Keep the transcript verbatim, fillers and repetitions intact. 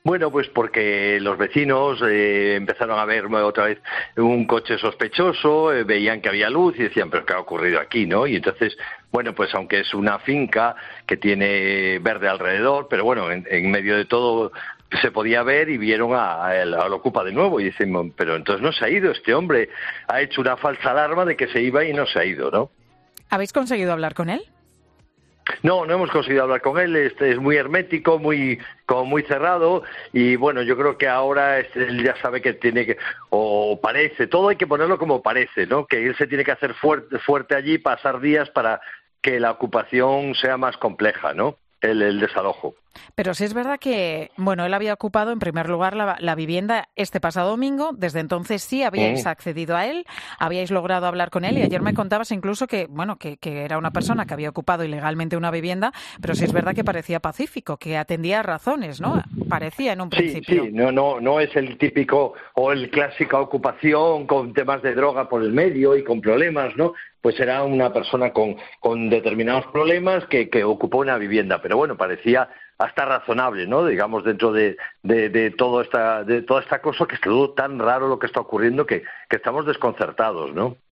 Bueno, pues porque los vecinos eh, empezaron a ver otra vez un coche sospechoso, eh, veían que había luz y decían, pero ¿qué ha ocurrido aquí, no? Y entonces, bueno, pues aunque es una finca que tiene verde alrededor, pero bueno, en, en medio de todo se podía ver y vieron a, a él, al ocupa de nuevo y dicen, pero entonces no se ha ido, este hombre ha hecho una falsa alarma de que se iba y no se ha ido, ¿no? ¿Habéis conseguido hablar con él? No, no hemos conseguido hablar con él, este es muy hermético, muy como muy cerrado y bueno, yo creo que ahora este, él ya sabe que tiene que, o parece, todo hay que ponerlo como parece, ¿no? Que él se tiene que hacer fuerte, fuerte allí, pasar días para que la ocupación sea más compleja, ¿no? El, el desalojo. Pero sí es verdad que, bueno, él había ocupado en primer lugar la, la vivienda este pasado domingo. Desde entonces sí habíais Mm. accedido a él, habíais logrado hablar con él y ayer me contabas incluso que, bueno, que, que era una persona que había ocupado ilegalmente una vivienda, pero sí es verdad que parecía pacífico, que atendía a razones, ¿no? Parecía en un Sí, principio. sí, no, no, no es el típico o el clásica ocupación con temas de droga por el medio y con problemas, ¿no? Pues era una persona con, con determinados problemas que, que ocupó una vivienda, pero bueno, parecía hasta razonable, ¿no? Digamos, dentro de, de, de, todo esta, de toda esta cosa que es todo tan raro lo que está ocurriendo que, que estamos desconcertados, ¿no?